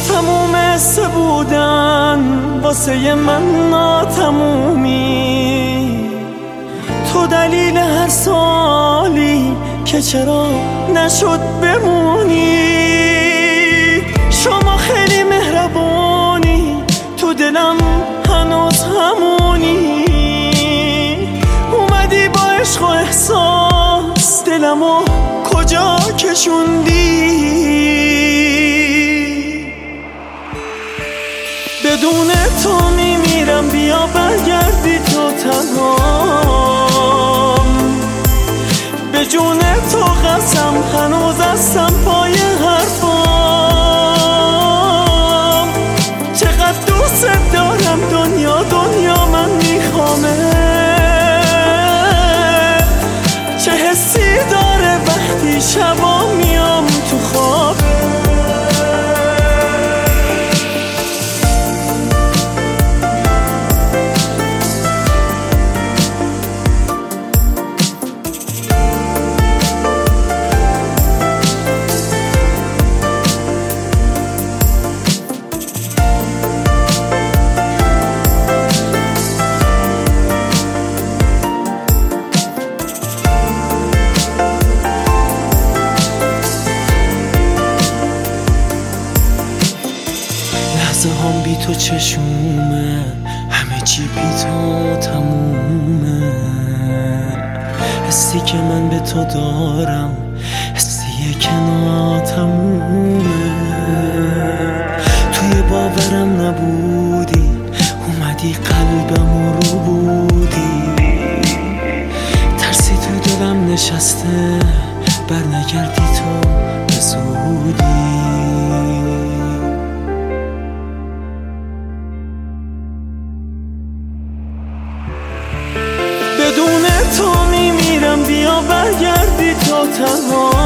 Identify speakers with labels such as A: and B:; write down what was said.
A: تموم حس بودن واسه من ناتمومی، تو دلیل هر سالی که چرا نشد بمونی. شما خیلی مهربونی، تو دلم هنوز همونی. اومدی با عشق و احساس دلمو کجا کشوندی. بدون تو میمیرم، بیا برگردی تو تنهام. به جون تو قسم هنوز هستم پای حرفام. چقدر دوست دارم، دنیا دنیا من میخوامه. چه حسی داره وقتی شبا میام تو خواب. لحظه هم بی تو چشومه، همه چی بی تو تمومه. حسی که من به تو دارم حسیه که ناتمومه. توی باورم نبودی، اومدی قلبم رو بودی. ترسی تو دلم نشسته، بر نگردی تو به زودی. بدون تو میمیرم، بیا برگردی تو تنها.